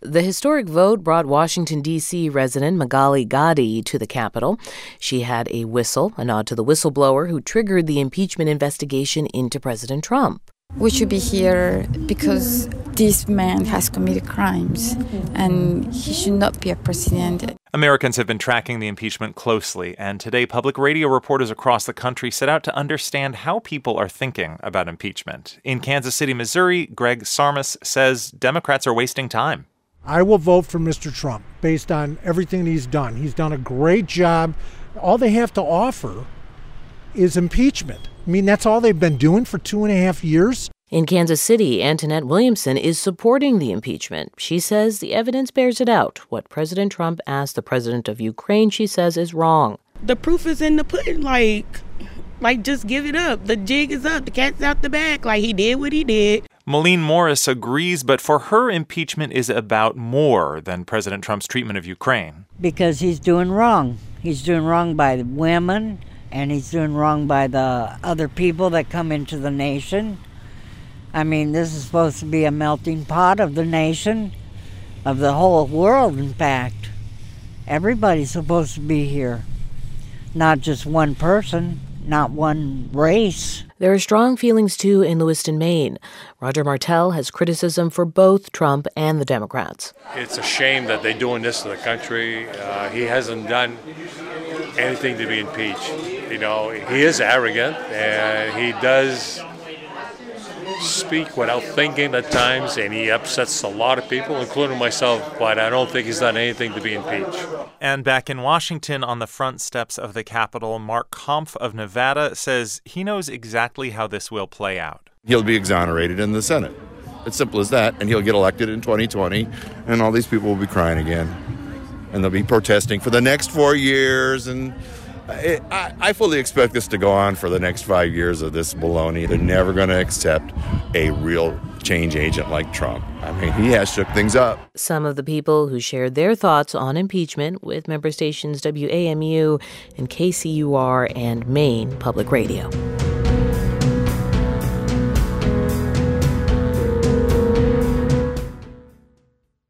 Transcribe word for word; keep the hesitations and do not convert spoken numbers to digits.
The historic vote brought Washington, D C resident Magali Gadi to the Capitol. She had a whistle, a nod to the whistleblower who triggered the impeachment investigation into President Trump. We should be here because this man has committed crimes and he should not be a president. Americans have been tracking the impeachment closely, and today public radio reporters across the country set out to understand how people are thinking about impeachment. In Kansas City, Missouri, Greg Sarmas says Democrats are wasting time. I will vote for Mister Trump based on everything he's done. He's done a great job. All they have to offer is impeachment. I mean, that's all they've been doing for two and a half years. In Kansas City, Antoinette Williamson is supporting the impeachment. She says the evidence bears it out. What President Trump asked the president of Ukraine, she says, is wrong. The proof is in the pudding. Like, like just give it up. The jig is up. The cat's out the bag. Like, he did what he did. Malene Morris agrees, but for her, impeachment is about more than President Trump's treatment of Ukraine. Because he's doing wrong. He's doing wrong by the women, and he's doing wrong by the other people that come into the nation. I mean, this is supposed to be a melting pot of the nation, of the whole world, in fact. Everybody's supposed to be here, not just one person, not one race. There are strong feelings, too, in Lewiston, Maine. Roger Martell has criticism for both Trump and the Democrats. It's a shame that they're doing this to the country. Uh, he hasn't done anything to be impeached. You know, he is arrogant, and he does speak without thinking at times, and he upsets a lot of people, including myself, but I don't think he's done anything to be impeached. And back in Washington on the front steps of the Capitol, Mark Kampf of Nevada says he knows exactly how this will play out. He'll be exonerated in the Senate. It's simple as that, and he'll get elected in twenty twenty, and all these people will be crying again, and they'll be protesting for the next four years, and I, I fully expect this to go on for the next five years of this baloney. They're never going to accept a real change agent like Trump. I mean, he has shook things up. Some of the people who shared their thoughts on impeachment with member stations W A M U and K C U R and Maine Public Radio.